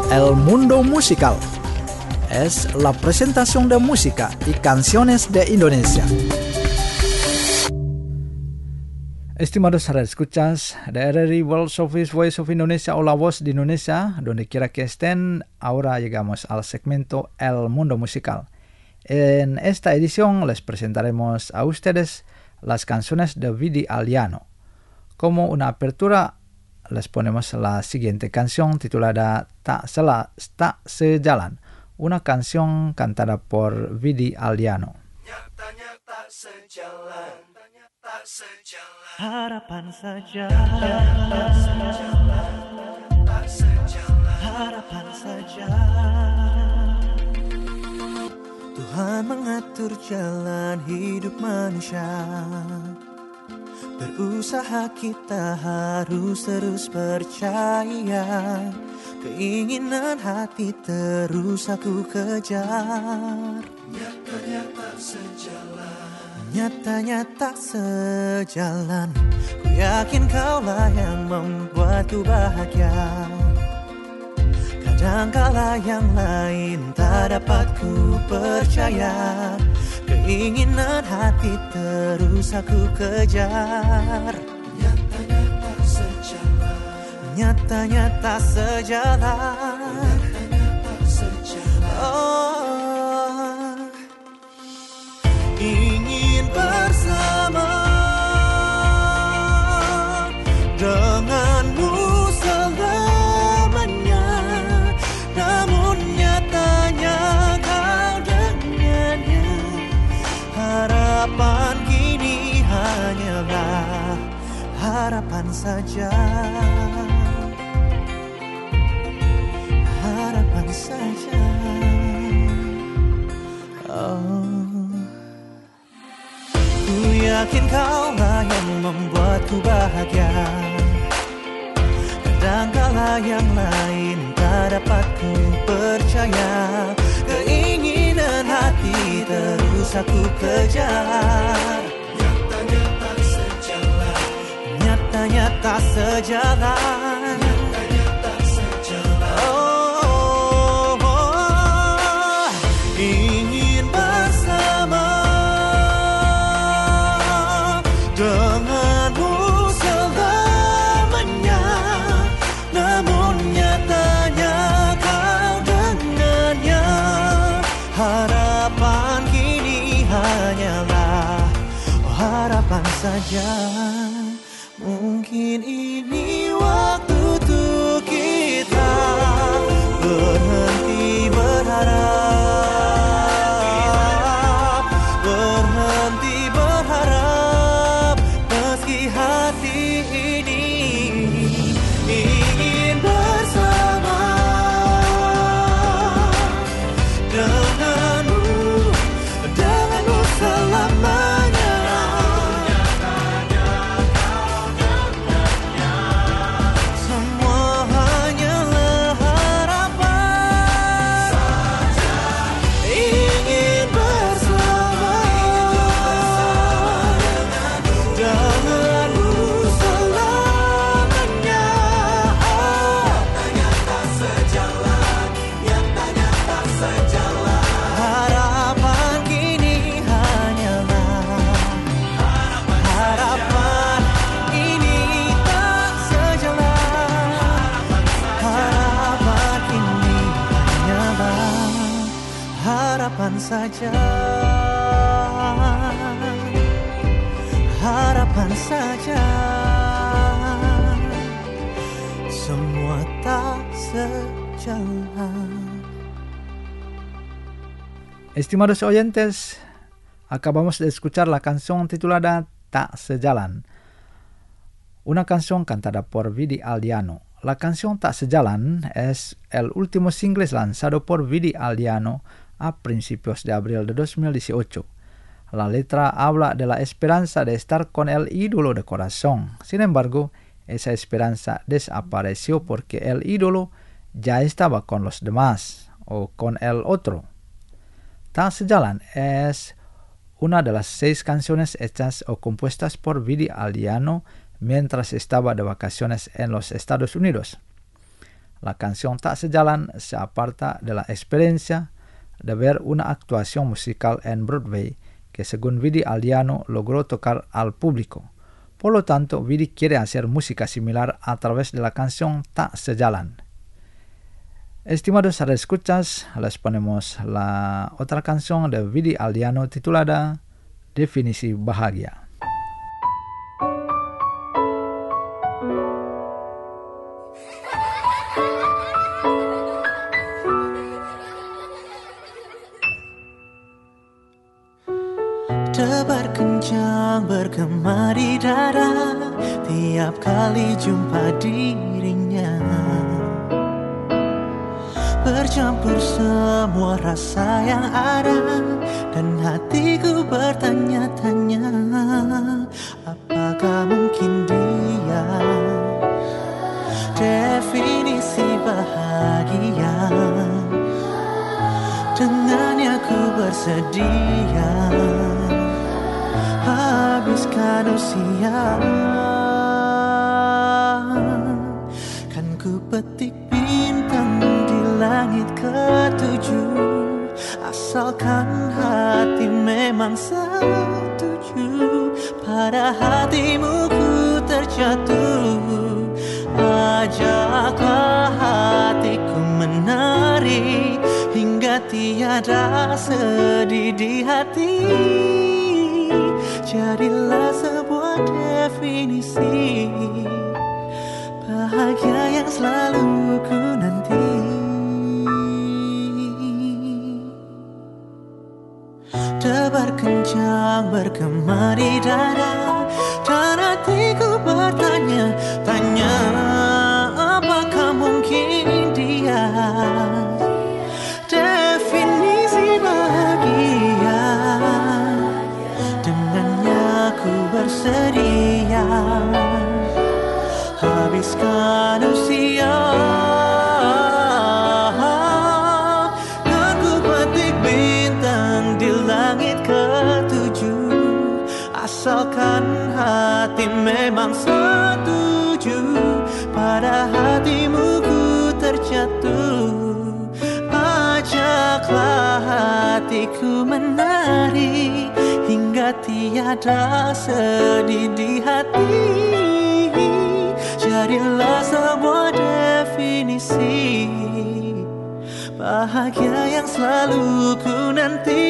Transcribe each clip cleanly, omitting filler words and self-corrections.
El Mundo Musical. Es la presentación de música y canciones de Indonesia. Estimados radioescuchas de RRI World Service Voice of Indonesia o La Voz de Indonesia, donde quiera que estén, ahora llegamos al segmento El Mundo Musical. En esta edición les presentaremos a ustedes las canciones de Vidi Aldiano. Como una apertura, les ponemos la siguiente canción titulada Tak Sejalan, una canción cantada por Vidi Aldiano. Nyatanya tak sejalan, tak sejalan. Harapan saja, Tak sejalan, tak sejalan. harapan saja. Tuhan mengatur jalan hidup manusia. Berusaha kita harus terus percaya. Keinginan hati terus aku kejar. Nyatanya tak sejalan. Nyatanya tak sejalan. Ku yakin kaulah yang membuatku bahagia. Kadangkala yang lain tak dapat ku percaya. Keinginan hati terus aku kejar. Nyatanya tak sejalan. Nyatanya tak sejalan. Nyatanya tak sejalan. Oh, ingin bersama denganmu selamanya, namun nyatanya kau dengannya. Harapan kini hanyalah harapan saja. Harapan saja. Oh, ku yakin kaulah yang membuatku bahagia. Kadangkala yang lain tak dapat ku percaya. Keinginan hati terus aku kejar. Nyatanya tak sejalan. Nyatanya tak sejalan. Nyatanya tak sejalan. Oh, oh, ingin bersama denganmu selamanya, namun nyatanya kau dengannya. Harapan kini hanyalah harapan saja. Mungkin ini waktu untuk kita berhenti berharap, berhenti berharap. Meski hati ini ingin bersama denganmu, denganmu selamanya. Semua hanyalah harapan saja. Ingin bersama denganmu selamanya. Nyatanya tak sejalan. Nyatanya tak sejalan. Harapan kini hanyalah harapan ini tak sejalan. Harapan ini hanyalah harapan saja. Harapan saja. Semua tak sejalan. Estimados oyentes, acabamos de escuchar la canción titulada Tak Sejalan, una canción cantada por Vidi Aldiano. La canción Tak Sejalan es el último single lanzado por Vidi Aldiano a principios de abril de 2018. La letra habla de la esperanza de estar con el ídolo de corazón. Sin embargo, esa esperanza desapareció porque el ídolo ya estaba con los demás o con el otro. Tak Sejalan es una de las 6 canciones hechas o compuestas por Vidi Aldiano mientras estaba de vacaciones en los Estados Unidos. La canción tak sejalan se aparta de la experiencia de ver una actuación musical en Broadway que según Vidi Aldiano logró tocar al público. Por lo tanto, Vidi quiere hacer música similar a través de la canción Tak Sejalan. Estimados radioescuchas, les ponemos la otra canción de Vidi Aldiano titulada Definisi Bahagia. Debar kencang bergema di dada tiap kali jumpa dirinya. Bercampur semua rasa yang ada dan hatiku bertanya-tanya, apakah mungkin dia definisi bahagia? Dengannya ku bersedia habiskan usia. Kan ku petik bintang di langit ketujuh, asalkan hati memang setuju. Pada hatimu ku terjatuh, ajaklah hatiku menari hingga tiada sedih di hati. Jadilah sebuah definisi bahagia yang selalu ku nanti. Debar kencang bergema di dada dan hatiku bertanya-tanya, apakah mungkin dia definisi bahagia? Dengannya ku bersedia habiskan usia. Kan ku petik bintang di langit ketujuh, asalkan hati memang setuju. Pada hatimu ku terjatuh, ajaklah hatiku menari hingga tiada sedih di hati. Jadilah sebuah definisi bahagia yang selalu ku nanti.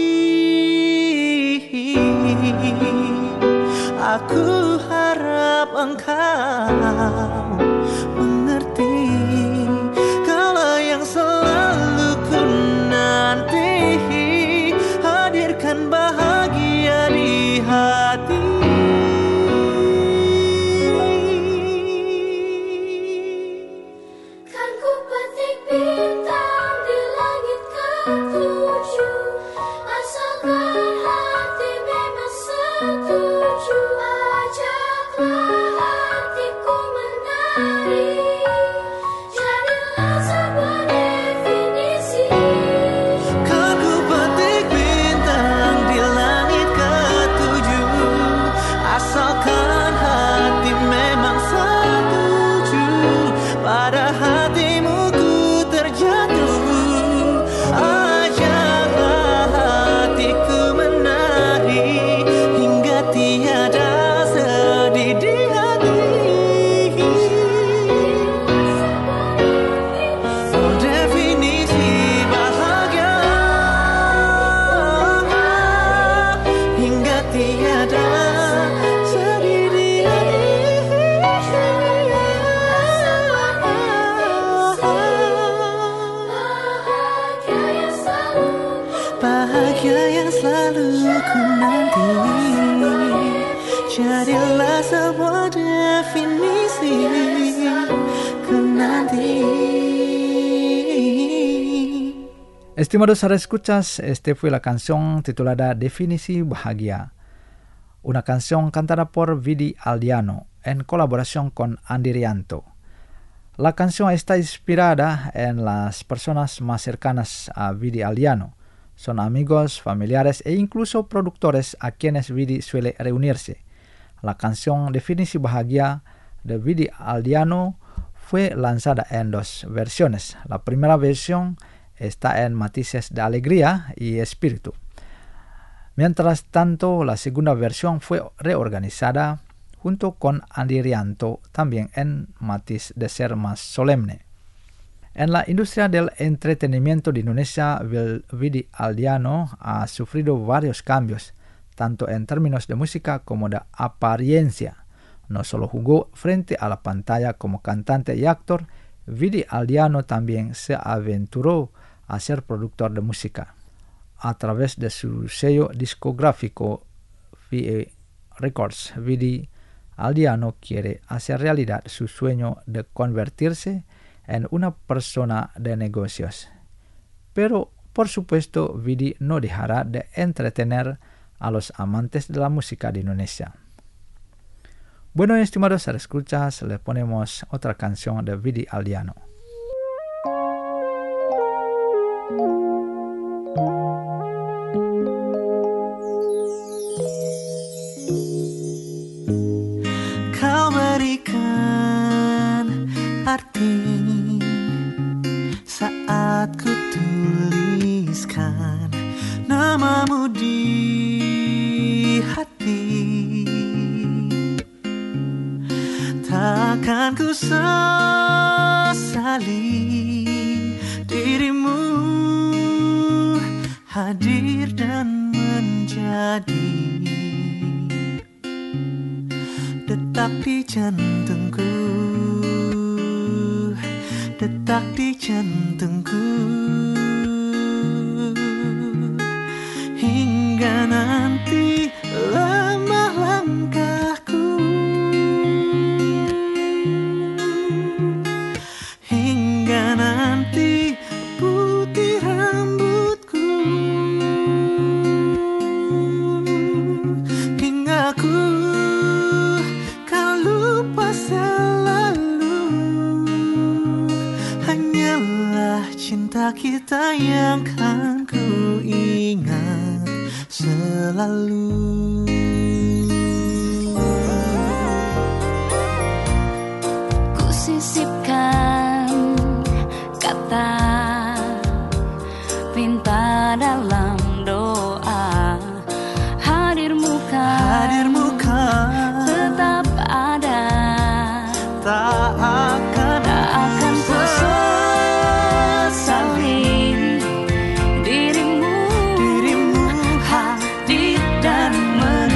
Aku harap engkau mengerti kalau yang selalu ku nanti, hadirkan bahagia di hati. Kan ku petik bintang di langit ketujuh, asalkan hati memang setuju. Ajaklah hatiku menari, jadilah sebuah definisi. Kan ku petik bintang di langit ketujuh, asalkan hati memang setuju. Pada hatimu ku terjatuh, ajaklah hatiku menari hingga tiada sedih di hati. Oh, definisi bahagia hingga tiada sedih di bahagia yang selalu ku nanti. Jadilah sebuah definisi ku nanti. Estimados radioescuchas, este fue la canción titulada Definisi Bahagia, una canción cantada por Vidi Aldiano en colaboración con Andy Rianto. La canción está inspirada en las personas más cercanas a Vidi Aldiano. Son amigos, familiares e incluso productores a quienes Vidi suele reunirse. La canción Definisi Bahagia de Vidi Aldiano fue lanzada en dos versiones. La primera versión está en matices de alegría y espíritu. Mientras tanto, la segunda versión fue reorganizada junto con Andi Rianto, también en matiz de ser más solemne. En la industria del entretenimiento de Indonesia, Vidi Aldiano ha sufrido varios cambios, tanto en términos de música como de apariencia. No solo jugó frente a la pantalla como cantante y actor, Vidi Aldiano también se aventuró a ser productor de música. A través de su sello discográfico VA Records, Vidi Aldiano quiere hacer realidad su sueño de convertirse en una persona de negocios. Pero, por supuesto, Vidi no dejará de entretener a los amantes de la música de Indonesia. Bueno, estimados escuchas, le ponemos otra canción de Vidi Aldiano. Kau berikan arti saat ku tuliskan namamu di hati. Takkan ku sesali dirimu hadir dan menjadi detak di jantungku, detak di jantungku, hingga nanti lemah langkahku, hingga nanti putih rambutku, hingga ku kan lupa selalu. Hanyalah cinta kita yang kan ku ingat selalu. Ku sisipkan kata minta dalam doa, hadirmu kan tetap ada, tak akan ku sesali dirimu hadir dan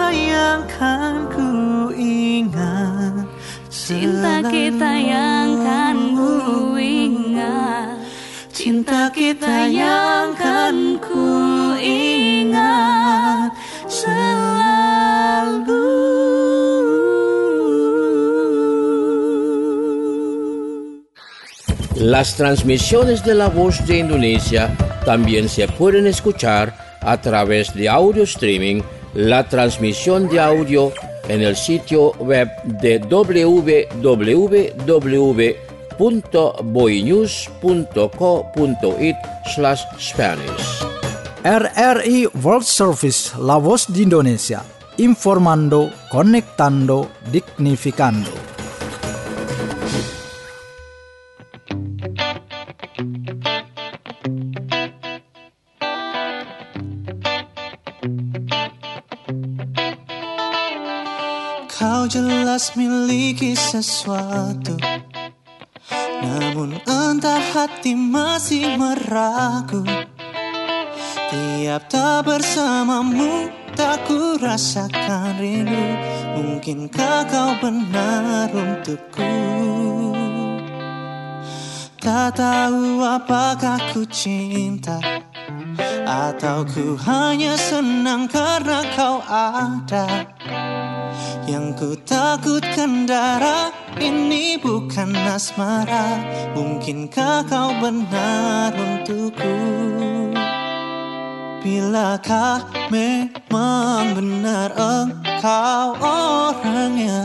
yang kan ku ingat, Cinta kita yang kan ku ingat, cinta kita yang kan ku ingat selalu. Las transmisiones de La Voz de Indonesia también se pueden escuchar a través de audio streaming, la transmisión de audio en el sitio web de www.boinews.co.it/Spanish. RRI World Service La Voz di Indonesia, informando, conectando, dignificando. Kau jelas miliki sesuatu, namun entah hati masih meragu. Tiap tak bersamamu, tak ku rasakan rindu. Mungkinkah kau benar untukku? Tak tahu apakah ku cinta, atau ku hanya senang karena kau ada. Yang ku takutkan darah ini bukan asmara. Mungkinkah kau benar untukku? Bilakah memang benar engkau orangnya?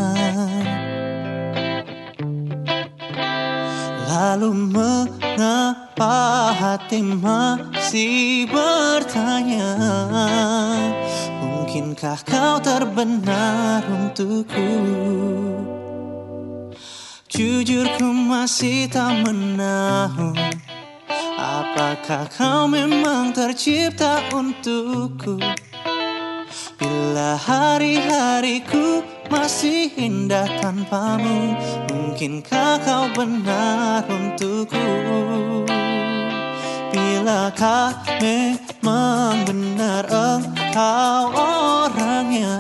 Lalu mengapa hati masih bertanya? Mungkinkah kau terbenar untukku? Jujur ku masih tak menahu, apakah kau memang tercipta untukku? Bila hari-hariku masih indah tanpamu, mungkinkah kau benar untukku? Bilakah memang benar engkau orangnya?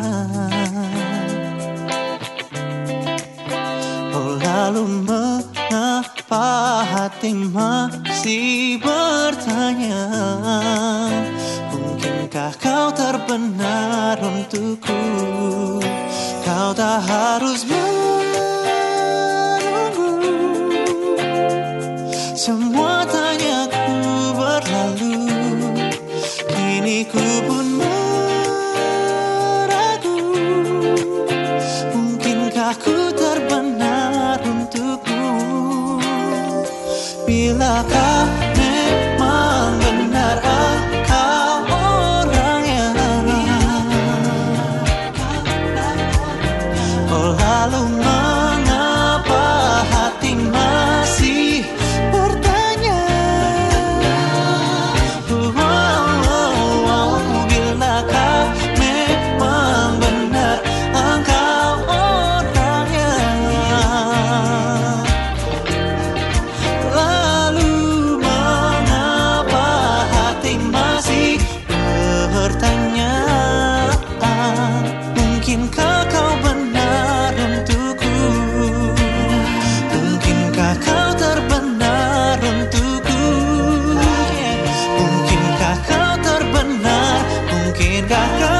Oh, lalu mengapa hati masih bertanya? Mungkinkah kau terbenar untukku? Kau tak harus menunggu, semua tanyaku berlalu. Kini ku pun meragu, mungkinkah ku terbenar untukmu? Bilakah memang benar engkau orangnya? Oh, lalu mengapa hati masih bertanya? Bilakah memang benar engkau orangnya? Lalu mengapa hati masih bertanya? Mungkinkah kau benar untukku? Mungkinkah kau terbenar untukku? Mungkinkah kau terbenar? Mungkinkah kau